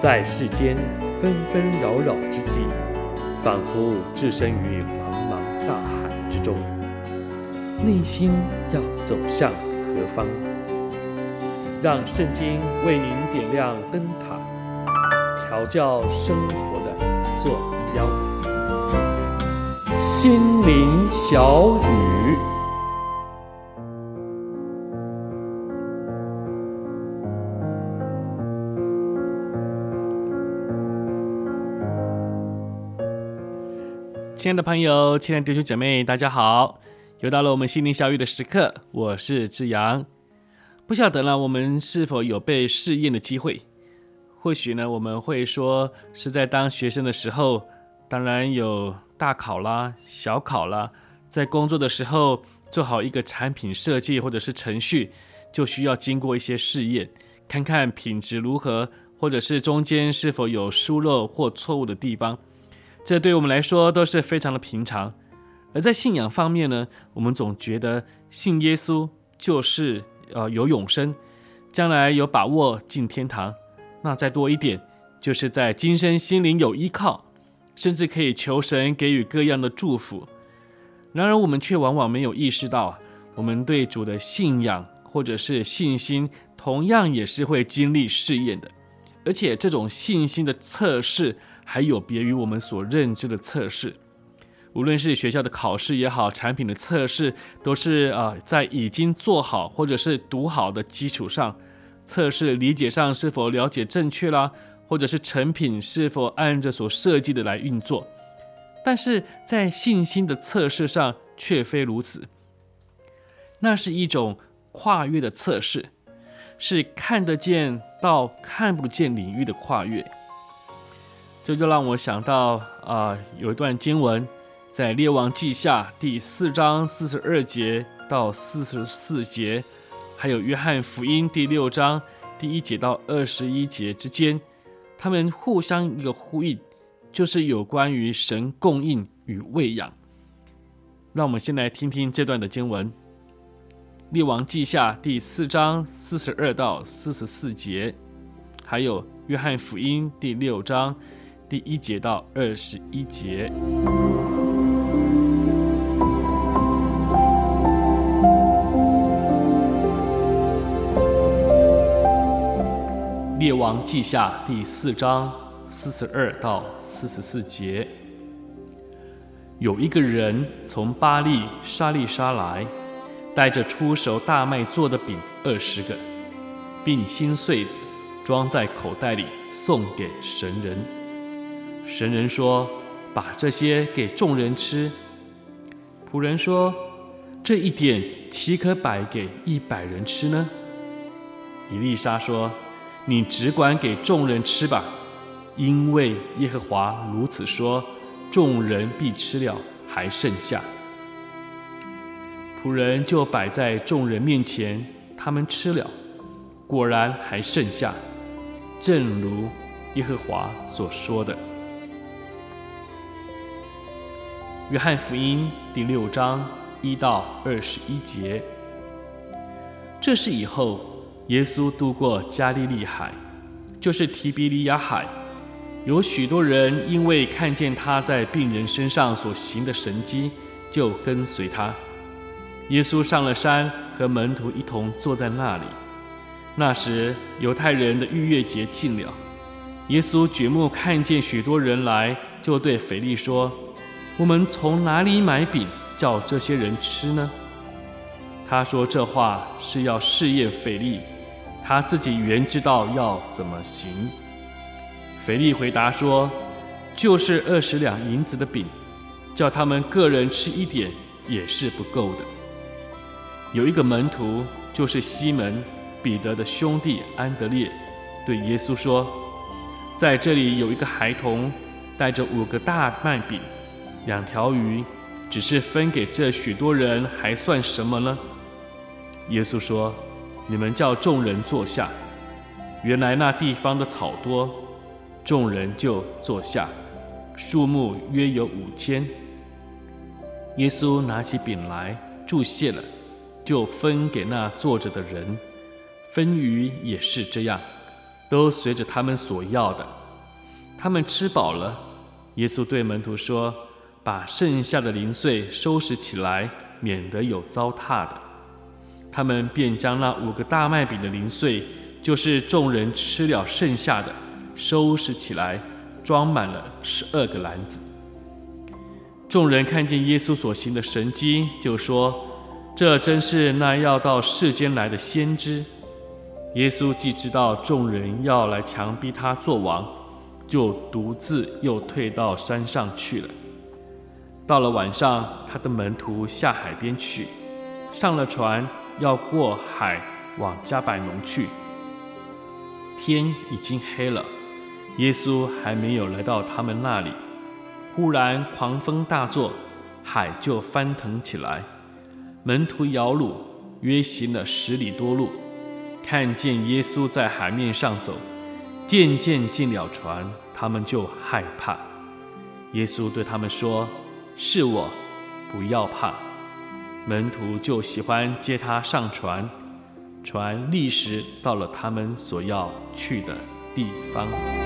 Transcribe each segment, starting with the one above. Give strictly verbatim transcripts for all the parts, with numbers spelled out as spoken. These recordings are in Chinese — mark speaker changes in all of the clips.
Speaker 1: 在世间纷纷扰扰之际，仿佛置身于茫茫大海之中，内心要走向何方？让圣经为您点亮灯塔，调教生活的坐标。心灵小语，
Speaker 2: 亲爱的朋友，亲爱的弟兄姐妹，大家好！又到了我们心灵小语的时刻，我是志阳。不晓得呢，我们是否有被试验的机会？或许呢，我们会说是在当学生的时候，当然有大考啦、小考啦，在工作的时候做好一个产品设计或者是程序，就需要经过一些试验，看看品质如何，或者是中间是否有疏漏或错误的地方。这对我们来说都是非常的平常。而在信仰方面呢，我们总觉得信耶稣就是呃有永生，将来有把握进天堂。那再多一点，就是在今生心灵有依靠，甚至可以求神给予各样的祝福。然而我们却往往没有意识到，我们对主的信仰或者是信心，同样也是会经历试验的。而且这种信心的测试还有别于我们所认知的测试。无论是学校的考试也好，产品的测试都是、呃、在已经做好或者是读好的基础上，测试理解上是否了解正确啦，或者是成品是否按着所设计的来运作。但是在信心的测试上却非如此，那是一种跨越的测试，是看得见到看不见领域的跨越。这就让我想到、呃、有一段经文，在列王记下第四章四十二节到四十四节，还有约翰福音第六章第一节到二十一节之间，他们互相一个呼应，就是有关于神供应与喂养。让我们先来听听这段的经文，列王记下第四章四十二到四十四节，还有约翰福音第六章第一节到二十一节。列王记下第四章四十二到四十四节，有一个人从巴力沙利沙来，带着出熟大麦做的饼二十个，并新穗子，装在口袋里，送给神人。神人说：“把这些给众人吃。”仆人说：“这一点岂可摆给一百人吃呢？”以利沙说：“你只管给众人吃吧，因为耶和华如此说，众人必吃了，还剩下。”仆人就摆在众人面前，他们吃了，果然还剩下，正如耶和华所说的。约翰福音第六章一到二十一节。这是以后，耶稣渡过加利利海，就是提比利亚海，有许多人因为看见他在病人身上所行的神迹，就跟随他。耶稣上了山，和门徒一同坐在那里。那时犹太人的逾越节近了，耶稣举目看见许多人来，就对腓力说：“我们从哪里买饼叫这些人吃呢？”他说这话是要试验腓力，他自己原知道要怎么行。腓力回答说：“就是二十两银子的饼，叫他们个人吃一点也是不够的。”有一个门徒，就是西门彼得的兄弟安德烈，对耶稣说：“在这里有一个孩童，带着五个大麦饼，两条鱼，只是分给这许多人，还算什么呢？”耶稣说：“你们叫众人坐下。”原来那地方的草多，众人就坐下，数目约有五千。耶稣拿起饼来，祝谢了，就分给那坐着的人。分鱼也是这样， 都随着他们所要的。他们吃饱了，耶稣对门徒说：把剩下的零碎收拾起来，免得有糟蹋的。他们便将那五个大麦饼的零碎，就是众人吃了剩下的，收拾起来，装满了十二个篮子。众人看见耶稣所行的神迹，就说：这真是那要到世间来的先知。耶稣既知道众人要来强逼他做王，就独自又退到山上去了。到了晚上，他的门徒下海边去，上了船，要过海往迦百农去。天已经黑了，耶稣还没有来到他们那里，忽然狂风大作，海就翻腾起来。门徒摇橹，约行了十里多路，看见耶稣在海面上走，渐渐进了船，他们就害怕。耶稣对他们说：是我，不要怕。门徒就喜欢接他上船，船立时到了他们所要去的地方。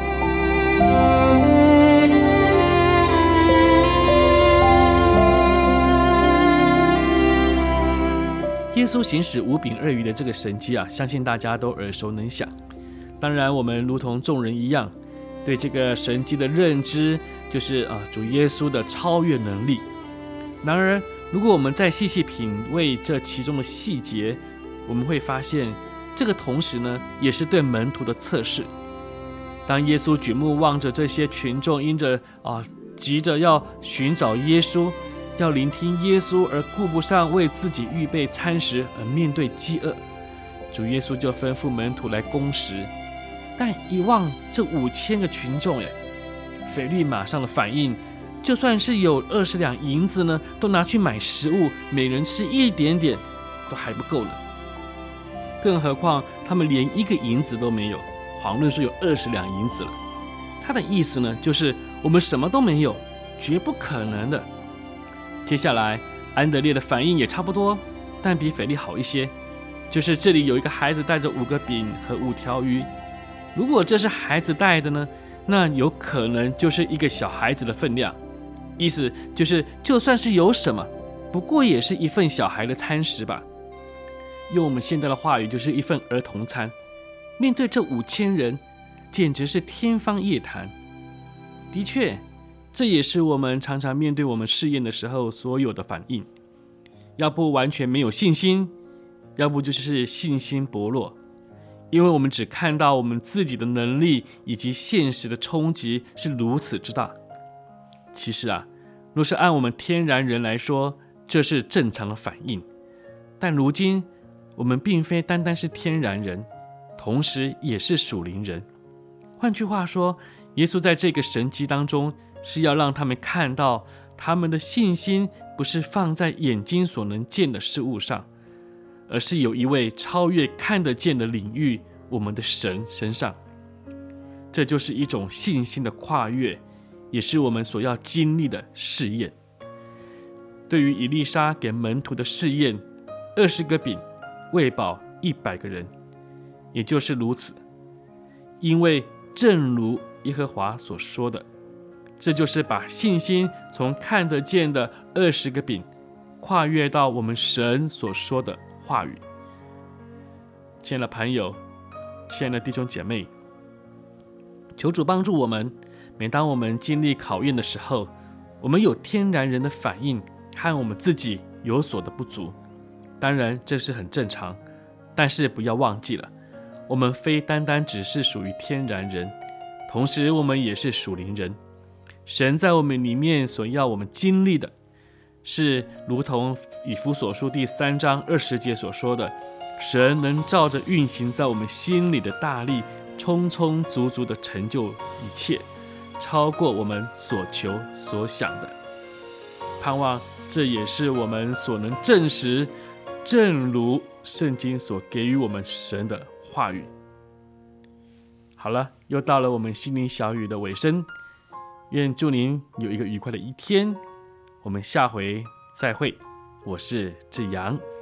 Speaker 2: 耶稣行使五饼二鱼的这个神迹啊，相信大家都耳熟能详。当然，我们如同众人一样，对这个神迹的认知就是啊，主耶稣的超越能力。然而，如果我们再细细品味这其中的细节，我们会发现，这个同时呢，也是对门徒的测试。当耶稣举目望着这些群众，因着啊急着要寻找耶稣，要聆听耶稣，而顾不上为自己预备餐食，而面对饥饿，主耶稣就吩咐门徒来供食。但一望这五千个群众，哎，腓力马上的反应，就算是有二十两银子呢，都拿去买食物，每人吃一点点，都还不够了。更何况他们连一个银子都没有，遑论说有二十两银子了。他的意思呢，就是我们什么都没有，绝不可能的。接下来，安德烈的反应也差不多，但比腓力好一些，就是这里有一个孩子带着五个饼和五条鱼。如果这是孩子带的呢，那有可能就是一个小孩子的分量，意思就是就算是有什么，不过也是一份小孩的餐食吧。用我们现在的话语，就是一份儿童餐。面对这五千人，简直是天方夜谭。的确，这也是我们常常面对我们试验的时候所有的反应，要不完全没有信心，要不就是信心薄弱。因为我们只看到我们自己的能力以及现实的冲击是如此之大。其实啊，若是按我们天然人来说，这是正常的反应。但如今我们并非单单是天然人，同时也是属灵人。换句话说，耶稣在这个神迹当中，是要让他们看到他们的信心不是放在眼睛所能见的事物上，而是有一位超越看得见的领域，我们的神身上。这就是一种信心的跨越，也是我们所要经历的试验。对于以利沙给门徒的试验，二十个饼喂饱一百个人，也就是如此。因为正如耶和华所说的，这就是把信心从看得见的二十个饼，跨越到我们神所说的话语。亲爱的朋友，亲爱的弟兄姐妹，求主帮助我们，每当我们经历考验的时候，我们有天然人的反应，看我们自己有所的不足。当然这是很正常，但是不要忘记了，我们非单单只是属于天然人，同时我们也是属灵人。神在我们里面所要我们经历的，是如同以弗所书第三章二十节所说的，神能照着运行在我们心里的大力，充充足足的成就一切，超过我们所求所想的。盼望这也是我们所能证实，正如圣经所给予我们神的话语。好了，又到了我们心灵小语的尾声，愿祝您有一个愉快的一天，我们下回再会，我是志阳。